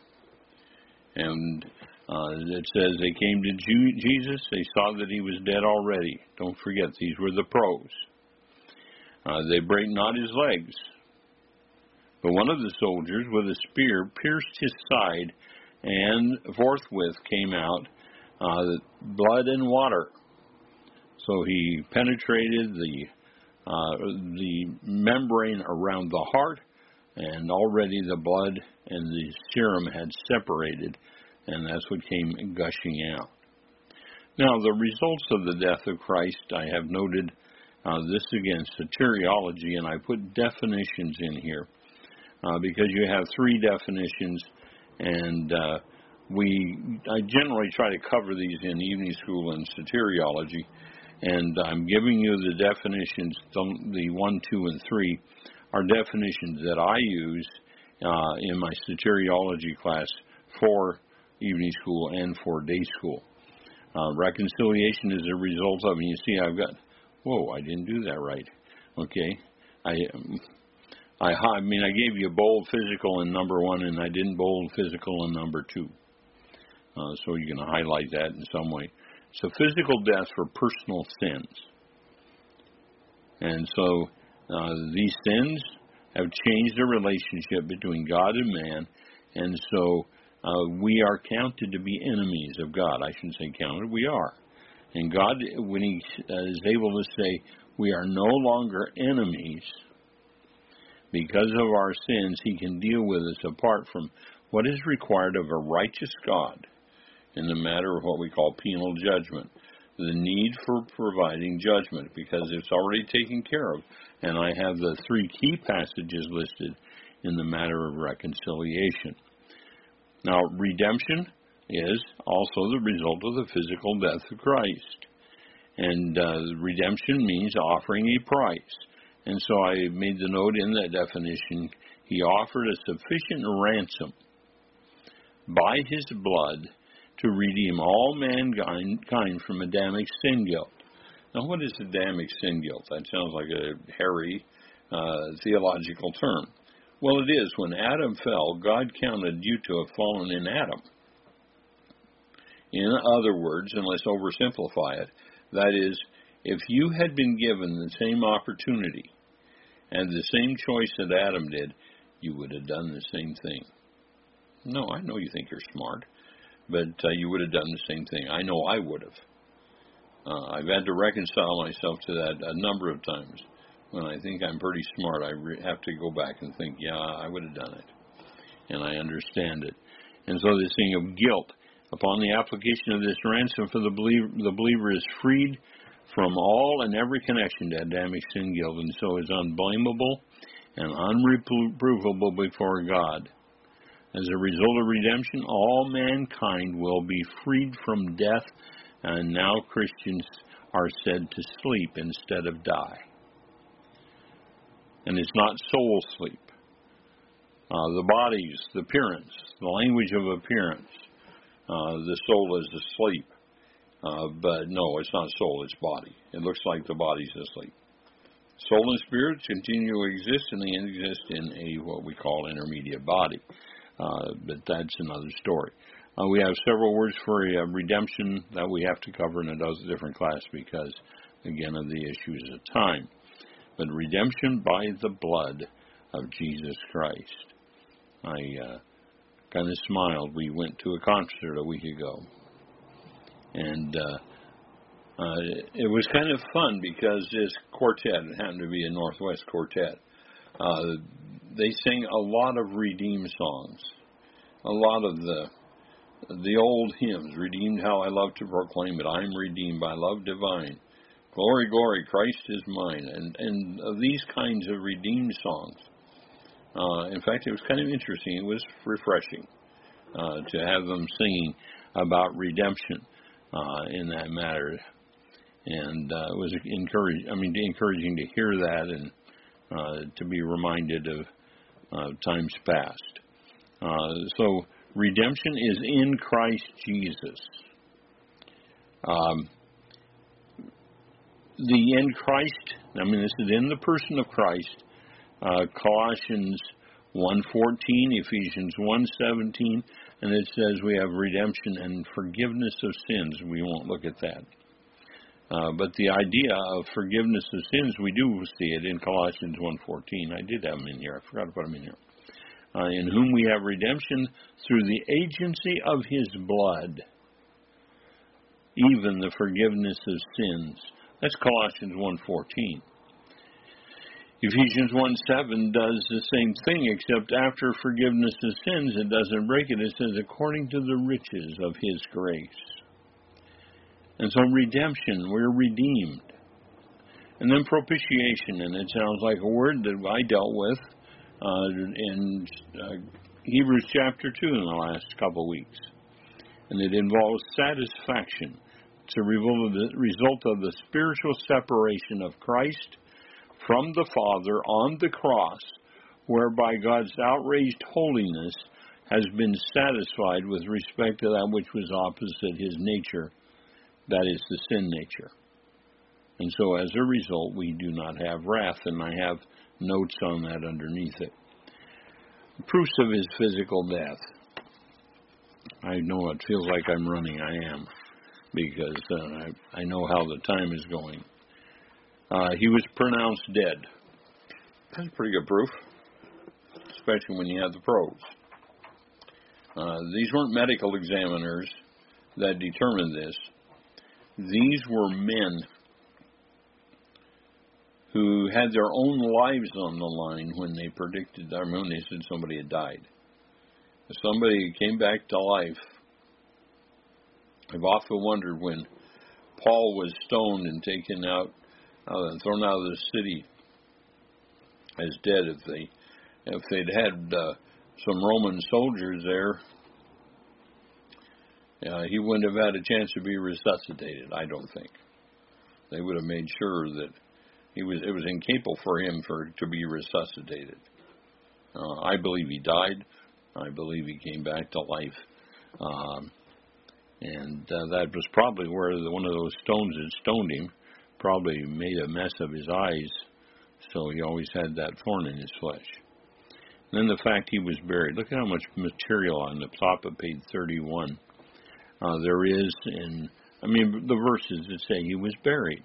And uh, it says they came to Ju- Jesus, they saw that he was dead already. Don't forget, these were the pros. Uh, they brake not his legs. But one of the soldiers with a spear pierced his side, and forthwith came out uh, blood and water. So he penetrated the uh, the membrane around the heart, and already the blood and the serum had separated, and that's what came gushing out. Now, the results of the death of Christ, I have noted uh, this again, soteriology, and I put definitions in here uh, because you have three definitions, and uh, we I generally try to cover these in evening school and soteriology. And I'm giving you the definitions, the one, two, and three are definitions that I use uh, in my soteriology class for evening school and for day school. Uh, reconciliation is a result of, and you see I've got, whoa, I didn't do that right. Okay. I, I, I mean, I gave you bold physical in number one, and I didn't bold physical in number two. Uh, so you can highlight that in some way. So physical death for personal sins. And so uh, these sins have changed the relationship between God and man, and so uh, we are counted to be enemies of God. I shouldn't say counted, we are. And God, when he uh, is able to say we are no longer enemies because of our sins, he can deal with us apart from what is required of a righteous God in the matter of what we call penal judgment, the need for providing judgment, because it's already taken care of. And I have the three key passages listed in the matter of reconciliation. Now, redemption is also the result of the physical death of Christ. And uh, redemption means offering a price. And so I made the note in that definition, he offered a sufficient ransom by his blood to redeem all mankind from Adamic sin guilt. Now, what is Adamic sin guilt? That sounds like a hairy uh, theological term. Well, it is. When Adam fell, God counted you to have fallen in Adam. In other words, and let's oversimplify it, that is, if you had been given the same opportunity and the same choice that Adam did, you would have done the same thing. No, I know you think you're smart. but uh, you would have done the same thing. I know I would have. Uh, I've had to reconcile myself to that a number of times. When I think I'm pretty smart, I re- have to go back and think, yeah, I would have done it. And I understand it. And so this thing of guilt, upon the application of this ransom for the believer, the believer is freed from all and every connection to Adamic sin guilt, and so is unblameable and unreprovable before God. As a result of redemption, all mankind will be freed from death, and now Christians are said to sleep instead of die. And it's not soul sleep. Uh, the body's the appearance, the language of appearance. Uh, the soul is asleep. Uh, but no, it's not soul, it's body. It looks like the body's asleep. Soul and spirit continue to exist, and they exist in a what we call intermediate body. Uh, but that's another story. Uh, we have several words for uh, redemption that we have to cover in a different class because, again, of the issues of time. But redemption by the blood of Jesus Christ. I uh, kind of smiled. We went to a concert a week ago. And uh, uh, it was kind of fun because this quartet, it happened to be a Northwest quartet, uh, they sing a lot of redeemed songs. A lot of the the old hymns, Redeemed How I Love to Proclaim It, I'm Redeemed by Love Divine, Glory, Glory, Christ is Mine, and, and uh, these kinds of redeemed songs. Uh, in fact, it was kind of interesting. It was refreshing uh, to have them singing about redemption uh, in that matter. And uh, it was encouraging, I mean, encouraging to hear that and uh, to be reminded of uh, times past. Uh, so redemption is in Christ Jesus. Um, the in Christ, I mean, this is in the person of Christ. Uh, Colossians one fourteen, Ephesians one seventeen, and it says we have redemption and forgiveness of sins. We won't look at that. Uh, but the idea of forgiveness of sins, we do see it in Colossians one fourteen. I did have them in here. I forgot to put them in here. Uh, in whom we have redemption through the agency of His blood, even the forgiveness of sins. That's Colossians one fourteen. Ephesians one seven does the same thing, except after forgiveness of sins, it doesn't break it. It says, according to the riches of His grace. And so redemption, we're redeemed. And then propitiation, and it sounds like a word that I dealt with uh, in uh, Hebrews chapter two in the last couple of weeks. And it involves satisfaction. It's a result of the spiritual separation of Christ from the Father on the cross, whereby God's outraged holiness has been satisfied with respect to that which was opposite His nature, that is the sin nature. And so as a result, we do not have wrath, and I have notes on that underneath it. Proofs of His physical death. I know it feels like I'm running. I am, because uh, I, I know how the time is going. Uh, he was pronounced dead. That's pretty good proof, especially when you have the probes. Uh, these weren't medical examiners that determined this. These were men who had their own lives on the line when they predicted, I mean, when they said somebody had died. If somebody came back to life, I've often wondered when Paul was stoned and taken out Uh, and thrown out of the city as dead. If they, if they'd had uh, some Roman soldiers there, uh, he wouldn't have had a chance to be resuscitated. I don't think they would have made sure that he was. It was incapable for him for to be resuscitated. Uh, I believe he died. I believe he came back to life, um, and uh, that was probably where the, one of those stones that stoned him probably made a mess of his eyes, so he always had that thorn in his flesh. And then the fact he was buried. Look at how much material on the top of page thirty-one uh, there is in, I mean, the verses that say he was buried.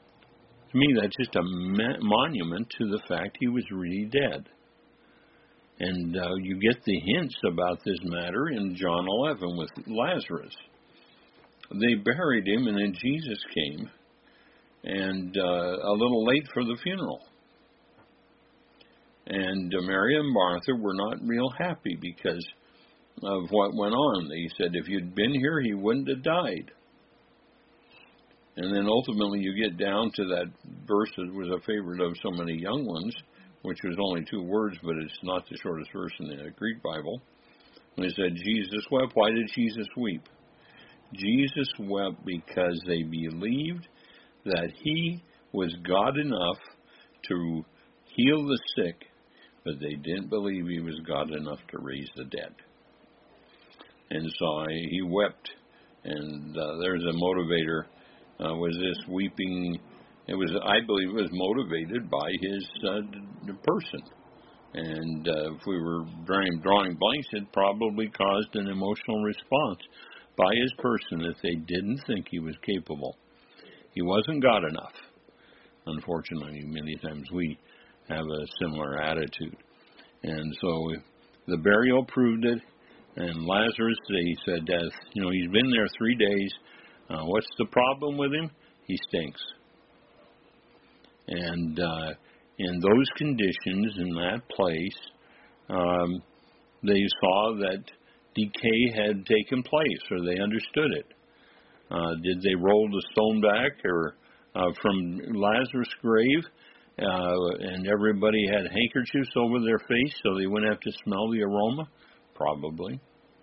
To me, that's just a ma- monument to the fact he was really dead. And uh, you get the hints about this matter in John eleven with Lazarus. They buried him, and then Jesus came, and uh, a little late for the funeral. And uh, Mary and Martha were not real happy because of what went on. They said, if you'd been here, he wouldn't have died. And then ultimately you get down to that verse that was a favorite of so many young ones, which was only two words, but it's not the shortest verse in the Greek Bible. And it said, Jesus wept. Why did Jesus weep? Jesus wept because they believed that he was God enough to heal the sick, but they didn't believe he was God enough to raise the dead. And so I, he wept, and uh, there's a motivator. Uh, was this weeping? It was, I believe, it was motivated by his uh, d- person. And uh, if we were drawing, drawing blanks, it probably caused an emotional response by his person that they didn't think he was capable. He wasn't God enough. Unfortunately, many times we have a similar attitude. And so the burial proved it. And Lazarus, they said, uh, you know, he's been there three days. Uh, what's the problem with him? He stinks. And uh, in those conditions, in that place, um, they saw that decay had taken place, or they understood it. Uh, did they roll the stone back or uh, from Lazarus' grave, uh, and everybody had handkerchiefs over their face so they wouldn't have to smell the aroma? Probably.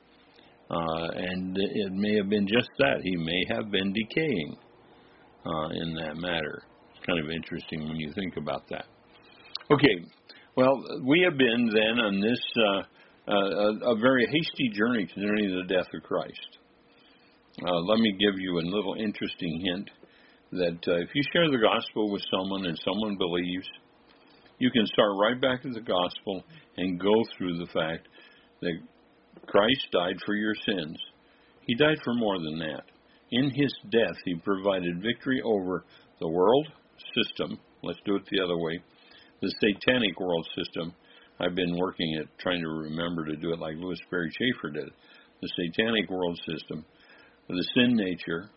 Uh, and it may have been just that. He may have been decaying uh, in that matter. It's kind of interesting when you think about that. Okay, well, we have been then on this uh, uh, a, a very hasty journey concerning the death of Christ. Uh, let me give you a little interesting hint that uh, if you share the gospel with someone and someone believes, you can start right back at the gospel and go through the fact that Christ died for your sins. He died for more than that. In his death, he provided victory over the world system. Let's do it the other way. The satanic world system. I've been working at trying to remember to do it like Louis Perry Schaefer did. The satanic world system, the sin nature,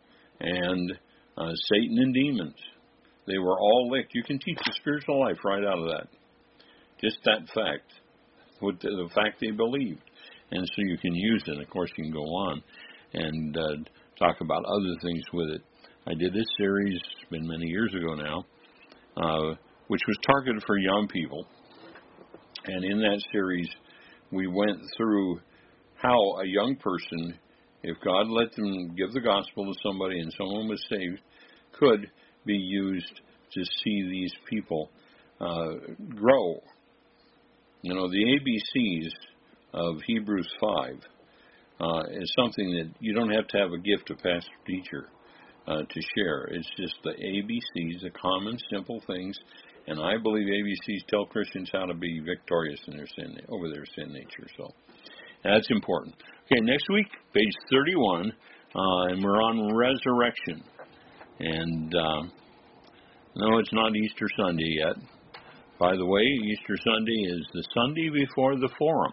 and uh, Satan and demons. They were all licked. You can teach the spiritual life right out of that. Just that fact. With the, the fact they believed. And so you can use it. Of course, you can go on and uh, talk about other things with it. I did this series, it's been many years ago now, uh, which was targeted for young people. And in that series, we went through how a young person, if God let them give the gospel to somebody and someone was saved, could be used to see these people uh, grow. You know, the A B Cs of Hebrews five uh, is something that you don't have to have a gift of pastor teacher uh, to share. It's just the A B Cs, the common, simple things. And I believe A B Cs tell Christians how to be victorious in their sin, over their sin nature. So that's important. Okay, next week, page thirty-one, uh, and we're on resurrection. And uh, no, it's not Easter Sunday yet. By the way, Easter Sunday is the Sunday before the Forum.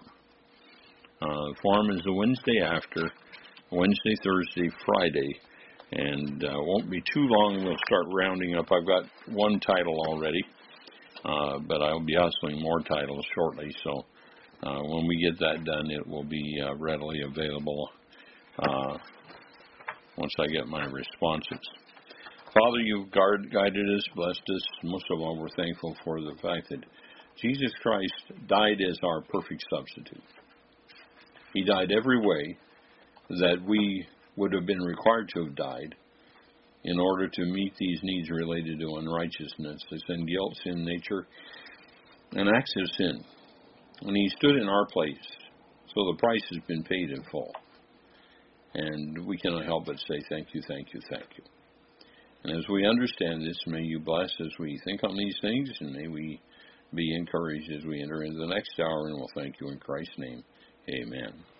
Uh, Forum is the Wednesday after, Wednesday, Thursday, Friday. And uh, won't be too long, we'll start rounding up. I've got one title already, uh, but I'll be hustling more titles shortly. So uh, when we get that done, it will be uh, readily available uh, once I get my responses. Father, you've guard, guided us, blessed us. Most of all, we're thankful for the fact that Jesus Christ died as our perfect substitute. He died every way that we would have been required to have died in order to meet these needs related to unrighteousness, sin, guilt, sin nature, and acts of sin. And he stood in our place, so the price has been paid in full. And we cannot help but say thank you, thank you, thank you. And as we understand this, may you bless as we think on these things, and may we be encouraged as we enter into the next hour, and we'll thank you in Christ's name. Amen.